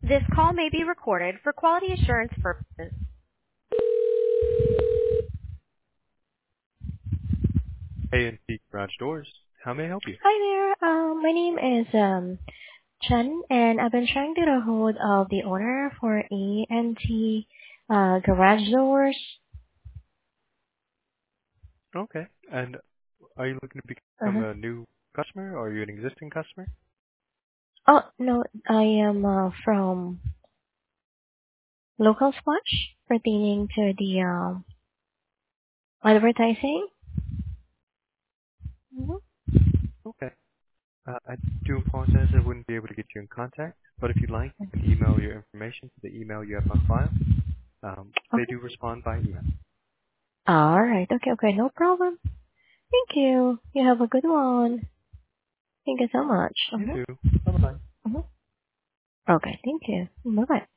This call may be recorded for quality assurance purposes. A&P Garage Doors. How may I help you? Hi there. My name is Chen, and I've been trying to get a hold of the owner for A&T Garage Doors. Okay. And are you looking to become Uh-huh. a new customer or are you an existing customer? Oh, no, I am from Local Splash pertaining to the advertising. Mm-hmm. Okay. I do apologize I wouldn't be able to get you in contact, but if you'd like, you can email your information to the email you have on file. They Okay. do respond by email. All right. Okay. No problem. Thank you. You have a good one. Thank you so much. You Mm-hmm. too. Bye-bye. Mm-hmm. Okay. Thank you. Bye-bye.